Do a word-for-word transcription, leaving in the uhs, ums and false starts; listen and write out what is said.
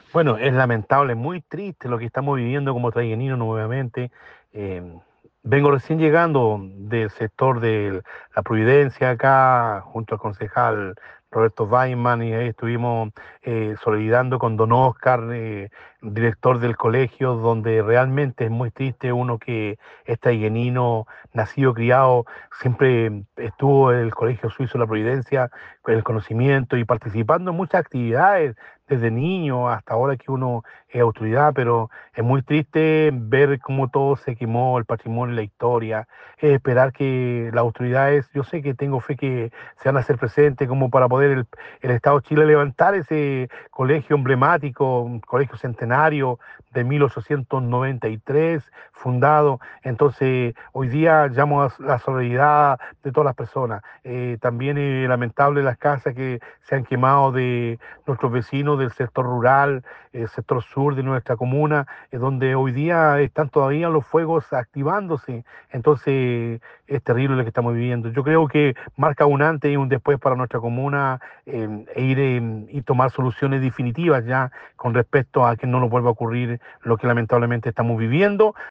Bueno, es lamentable, muy triste lo que estamos viviendo como traigueninos nuevamente. Eh, Vengo recién llegando del sector de la Providencia acá, junto al concejal Roberto Weimann, y ahí estuvimos eh, solidarizando con don Oscar, eh, director del colegio, donde realmente es muy triste uno que es traiguenino, nacido, criado, siempre estuvo en el Colegio Suizo de la Providencia, con el conocimiento y participando en muchas actividades desde niño hasta ahora que uno es autoridad, pero es muy triste ver cómo todo se quemó, el patrimonio, la historia, eh, esperar que las autoridades, yo sé que tengo fe que se van a hacer presentes como para poder el, el Estado de Chile levantar ese colegio emblemático, un colegio centenario de mil ochocientos noventa y tres, fundado. Entonces, hoy día llamo a la solidaridad de todas las personas. Eh, también es lamentable las casas que se han quemado de nuestros vecinos del sector rural, el sector sur de nuestra comuna, eh, donde hoy día están todavía los fuegos activándose. Entonces es terrible lo que estamos viviendo. Yo creo que marca un antes y un después para nuestra comuna, eh, e ir eh, y tomar soluciones definitivas ya con respecto a que no nos vuelva a ocurrir lo que lamentablemente estamos viviendo.